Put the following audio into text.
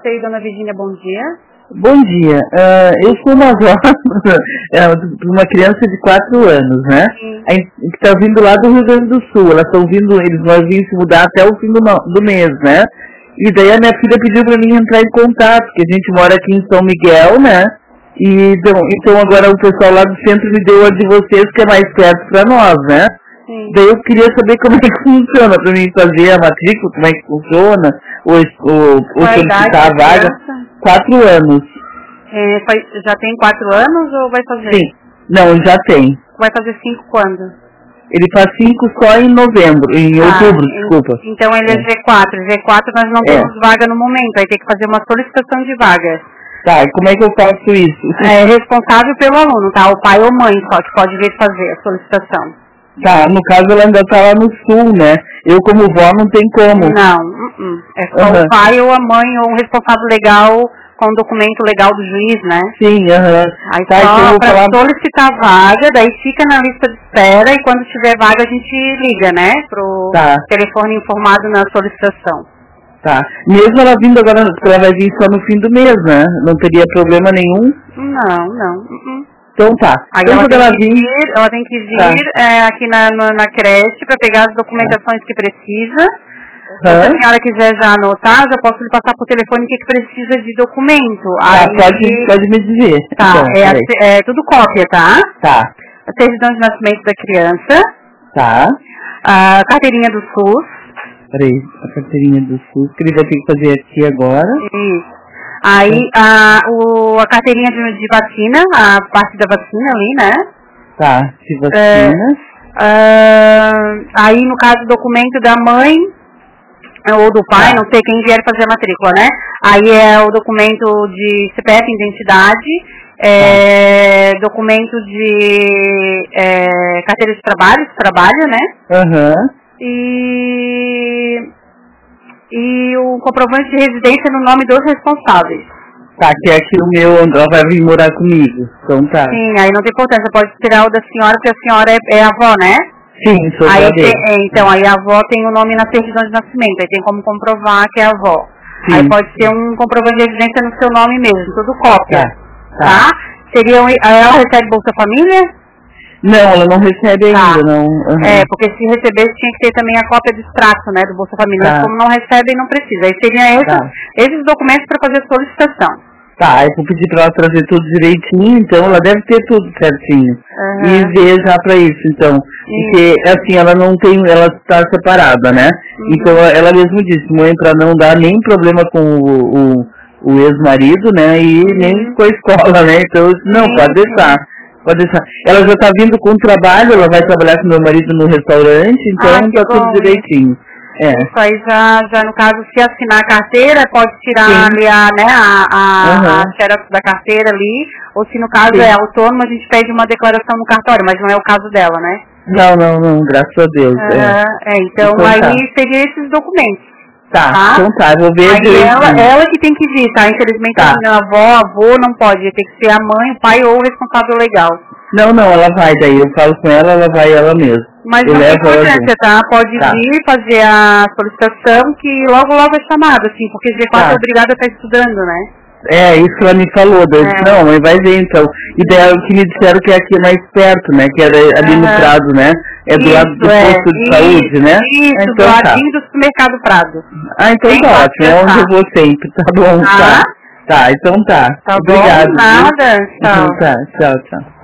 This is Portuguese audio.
sei, dona Virgínia, bom dia. Bom dia. Eu sou uma avó de uma criança de 4 anos, né? Sim. Que está vindo lá do Rio Grande do Sul. Eles vão vir se mudar até o fim do mês, né? E daí a minha filha pediu para mim entrar em contato, porque a gente mora aqui em São Miguel, né? E então agora o pessoal lá do centro me deu a de vocês, que é mais perto para nós, né? Sim. Daí eu queria saber como é que funciona, para mim fazer a matrícula, como é que funciona, ou solicitar a vaga. 4 anos. Já tem 4 anos ou vai fazer? Sim, não, já tem. Vai fazer 5 quando? Ele faz 5 só em outubro, desculpa. Então ele é G4. G4 nós não temos vaga no momento, vai ter que fazer uma solicitação de vaga. Tá, e como é que eu faço isso? É responsável pelo aluno, tá? O pai ou mãe só que pode vir fazer a solicitação. Tá, no caso ela ainda tá lá no sul, né? Eu como vó não tem como. Não, é só o pai ou a mãe ou um responsável legal com o documento legal do juiz, né? Sim, Aí tá, só para solicitar vaga, daí fica na lista de espera e quando tiver vaga a gente liga, né? Pro telefone informado na solicitação. Tá. Mesmo ela vindo agora, ela vai vir só no fim do mês, né? Não teria problema nenhum? Não. Então tá. Aí então, ela tem que vir aqui na creche para pegar as documentações que precisa. Se a senhora quiser já anotar, já posso lhe passar por telefone o que precisa de documento. Pode me dizer. Tá, então, é tudo cópia, tá? Tá. A certidão de nascimento da criança. Tá. A carteirinha do SUS. Peraí, a carteirinha do SUS, que ele vai ter que fazer aqui agora. Isso. Aí a carteirinha de vacina, a parte da vacina ali, né? Tá, de vacinas. Aí no caso o documento da mãe ou do pai, não sei quem vier fazer a matrícula, né? Aí é o documento de CPF, identidade, documento de carteira de trabalho, né? E o comprovante de residência no nome dos responsáveis. Tá, que é aqui o meu, ela vai vir morar comigo. Então tá. Sim, aí não tem importância, pode tirar o da senhora, porque a senhora é avó, né? Sim, sou avó dele. Então, aí a avó tem o nome na certidão de nascimento, aí tem como comprovar que é a avó. Sim. Aí pode ser um comprovante de residência no seu nome mesmo, tudo cópia. Tá? Ela recebe Bolsa Família? Não, ela não recebe ainda, não. Porque se recebesse tinha que ter também a cópia do extrato, né, do Bolsa Família. Mas como não recebe, não precisa. Aí seriam esses documentos para fazer a solicitação. Tá, eu vou pedir para ela trazer tudo direitinho, então ela deve ter tudo certinho. E ver já para isso, então. Porque, assim, ela não tem, ela está separada, né? Então, ela mesmo disse, mãe, para não dar nem problema com o ex-marido, né? E nem com a escola, né? Então, não, pode deixar. Pode deixar. Ela já está vindo com trabalho, ela vai trabalhar com meu marido no restaurante, então está tudo direitinho. Isso aí já no caso, se assinar a carteira, pode tirar ali a xerox da carteira ali, ou se no caso é autônomo, a gente pede uma declaração no cartório, mas não é o caso dela, né? Não, graças a Deus. Então aí seria esses documentos. Tá, então tá, eu vou ver. Aí ela que tem que vir, tá? Infelizmente a avô não pode, tem que ser a mãe, o pai ou o responsável legal. Não, ela vai daí, eu falo com ela vai ela mesma. Mas não tem importância, tá? Pode vir fazer a solicitação que logo é chamada, assim, porque G4 é obrigada a estar estudando, né? Isso que ela me falou, eu disse, não, mãe, vai ver então. E daí o que me disseram que é aqui mais perto, né? Que era ali no Prado, né? É do lado do posto de saúde, né? Isso, então, do ladinho do supermercado Prado. Então tá ótimo, é onde eu vou sempre, tá bom, tá. Tá, então tá. Tá obrigado. Bom, nada, tchau. Então tá, tchau.